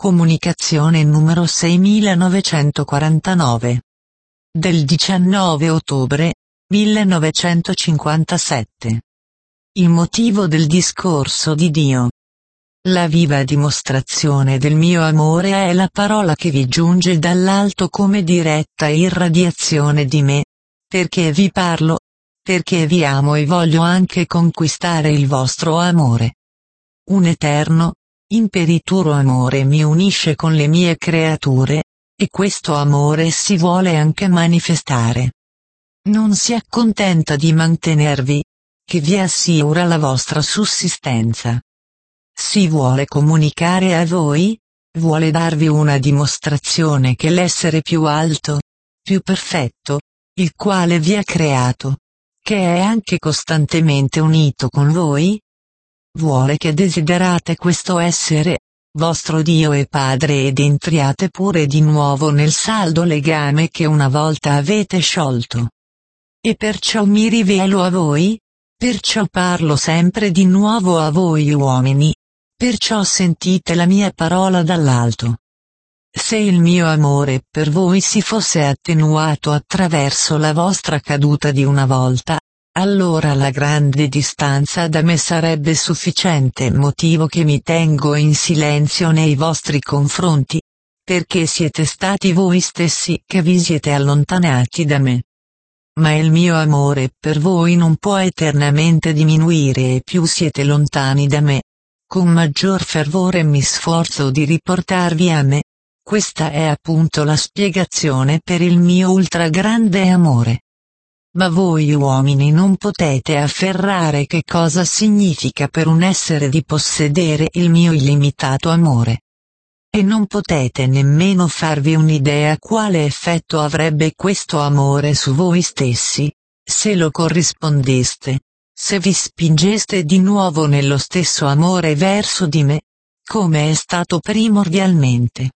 Comunicazione numero 6949. Del 19 ottobre 1957. Il motivo del discorso di Dio. La viva dimostrazione del mio amore è la parola che vi giunge dall'alto come diretta irradiazione di me, perché vi parlo, perché vi amo e voglio anche conquistare il vostro amore. Un eterno, imperituro amore mi unisce con le mie creature, e questo amore si vuole anche manifestare. Non si accontenta di mantenervi, che vi assicura la vostra sussistenza. Si vuole comunicare a voi, vuole darvi una dimostrazione che l'essere più alto, più perfetto, il quale vi ha creato, che è anche costantemente unito con voi, vuole che desiderate questo essere, vostro Dio e Padre ed entriate pure di nuovo nel saldo legame che una volta avete sciolto. E perciò mi rivelo a voi, perciò parlo sempre di nuovo a voi uomini, perciò sentite la mia parola dall'alto. Se il mio amore per voi si fosse attenuato attraverso la vostra caduta di una volta, allora la grande distanza da me sarebbe sufficiente motivo che mi tengo in silenzio nei vostri confronti, perché siete stati voi stessi che vi siete allontanati da me. Ma il mio amore per voi non può eternamente diminuire e più siete lontani da me, con maggior fervore mi sforzo di riportarvi a me. Questa è appunto la spiegazione per il mio ultra grande amore. Ma voi uomini non potete afferrare che cosa significa per un essere di possedere il mio illimitato amore. E non potete nemmeno farvi un'idea quale effetto avrebbe questo amore su voi stessi, se lo corrispondeste, se vi spingeste di nuovo nello stesso amore verso di me, come è stato primordialmente.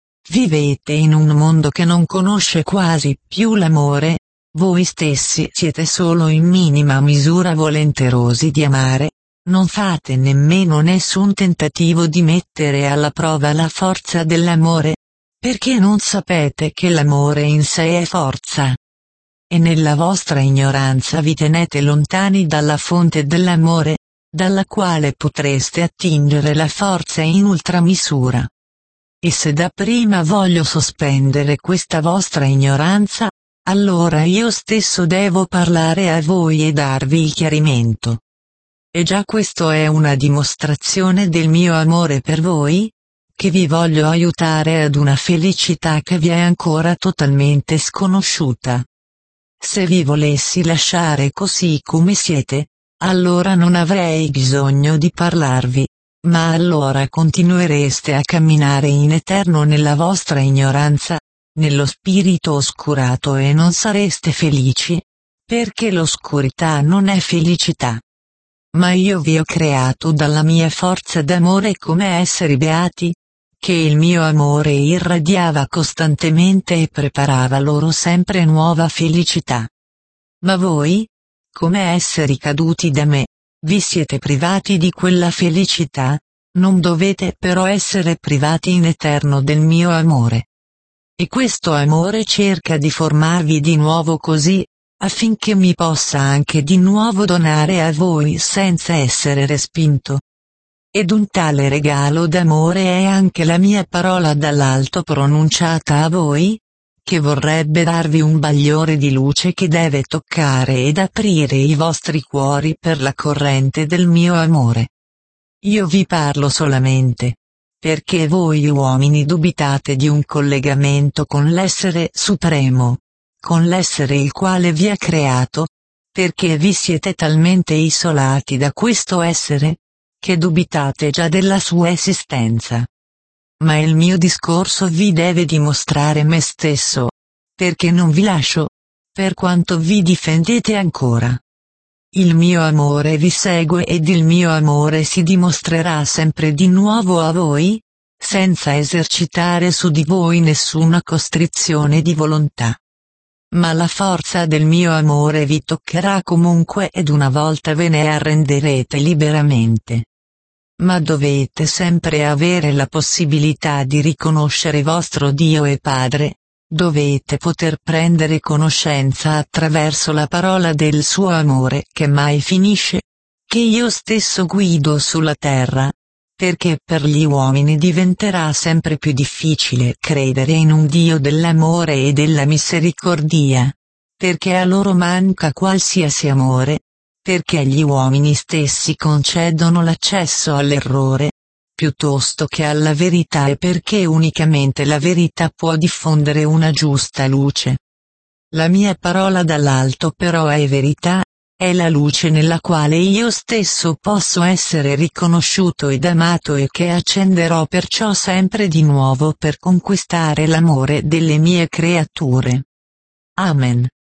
Vivete in un mondo che non conosce quasi più l'amore. Voi stessi siete solo in minima misura volenterosi di amare, non fate nemmeno nessun tentativo di mettere alla prova la forza dell'amore, perché non sapete che l'amore in sé è forza. E nella vostra ignoranza vi tenete lontani dalla fonte dell'amore, dalla quale potreste attingere la forza in ultramisura. E se dapprima voglio sospendere questa vostra ignoranza, allora io stesso devo parlare a voi e darvi il chiarimento. E già questo è una dimostrazione del mio amore per voi, che vi voglio aiutare ad una felicità che vi è ancora totalmente sconosciuta. Se vi volessi lasciare così come siete, allora non avrei bisogno di parlarvi, ma allora continuereste a camminare in eterno nella vostra ignoranza, nello spirito oscurato e non sareste felici, perché l'oscurità non è felicità. Ma io vi ho creato dalla mia forza d'amore come esseri beati, che il mio amore irradiava costantemente e preparava loro sempre nuova felicità. Ma voi, come esseri caduti da me, vi siete privati di quella felicità, non dovete però essere privati in eterno del mio amore. E questo amore cerca di formarvi di nuovo così, affinché mi possa anche di nuovo donare a voi senza essere respinto. Ed un tale regalo d'amore è anche la mia parola dall'alto pronunciata a voi, che vorrebbe darvi un bagliore di luce che deve toccare ed aprire i vostri cuori per la corrente del mio amore. Io vi parlo solamente perché voi uomini dubitate di un collegamento con l'essere supremo, con l'essere il quale vi ha creato, perché vi siete talmente isolati da questo essere, che dubitate già della sua esistenza. Ma il mio discorso vi deve dimostrare me stesso, perché non vi lascio, per quanto vi difendete ancora. Il mio amore vi segue ed il mio amore si dimostrerà sempre di nuovo a voi, senza esercitare su di voi nessuna costrizione di volontà. Ma la forza del mio amore vi toccherà comunque ed una volta ve ne arrenderete liberamente. ma dovete sempre avere la possibilità di riconoscere vostro Dio e Padre. Dovete poter prendere conoscenza attraverso la parola del suo amore che mai finisce, che io stesso guido sulla terra, perché per gli uomini diventerà sempre più difficile credere in un Dio dell'amore e della misericordia, perché a loro manca qualsiasi amore, perché gli uomini stessi concedono l'accesso all'errore, piuttosto che alla verità, e perché unicamente la verità può diffondere una giusta luce. La mia parola dall'alto però è verità, è la luce nella quale io stesso posso essere riconosciuto ed amato e che accenderò perciò sempre di nuovo per conquistare l'amore delle mie creature. Amen.